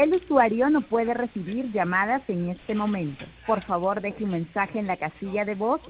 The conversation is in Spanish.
El usuario no puede recibir llamadas en este momento. Por favor, deje un mensaje en la casilla de voz